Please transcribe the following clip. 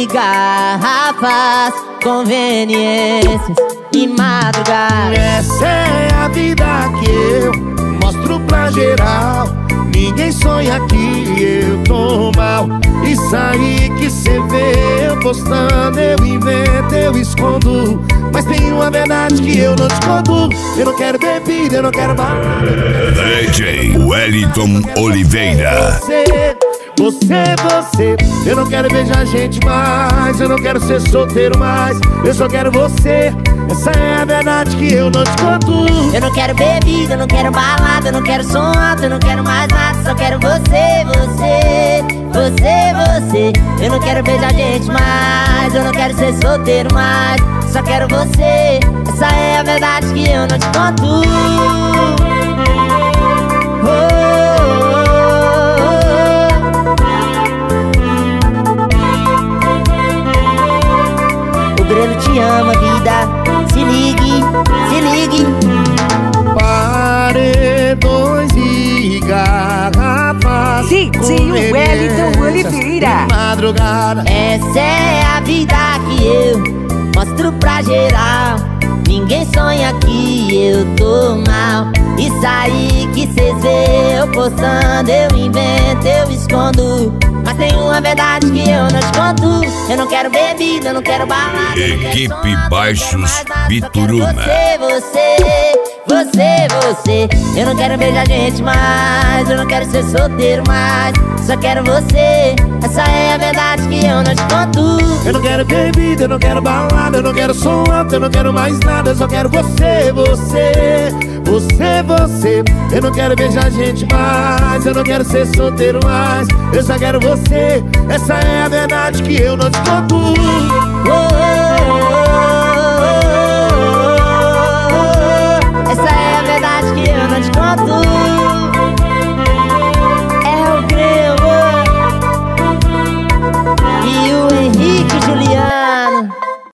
de garrafas, conveniências e madrugada. Essa é a vida que eu mostro pra geral. Ninguém sonha que eu tô mal. Isso aí que cê vê eu postando, eu invento, eu escondo. Mas tem uma verdade que eu não te conto. Eu não quero bebida, eu não quero balada. DJ Wellington Oliveira. Você, eu não quero beijar gente mais, eu não quero ser solteiro mais, eu só quero você. Essa é a verdade que eu não te conto. Eu não quero bebida, eu não quero balada, eu não quero som alto, eu não quero mais nada, só quero você. Eu não quero beijar gente mais, eu não quero ser solteiro mais, só quero você. Essa é a verdade que eu não te conto. O Grelo te ama, vida. Se ligue, se ligue. Paredões e garrafas, DJ Wellington Oliveira. Madrugada. Essa é a vida que eu mostro pra geral. Ninguém sonha que eu tô mal. Isso aí que cês vê eu postando, eu invento, eu escondo. Mas tem uma verdade que eu não te conto. Eu não quero bebida, eu não quero balada. Equipe Baixos Bituruna. Você. Eu não quero beijar gente mais, eu não quero ser solteiro mais, só quero você. Essa é a verdade que eu não te conto. Eu não quero bebida, eu não quero balada, eu não quero som alto, eu não quero mais nada, eu só quero você. Eu não quero beijar gente mais, eu não quero ser solteiro mais, eu só quero você. Essa é a verdade que eu não te conto.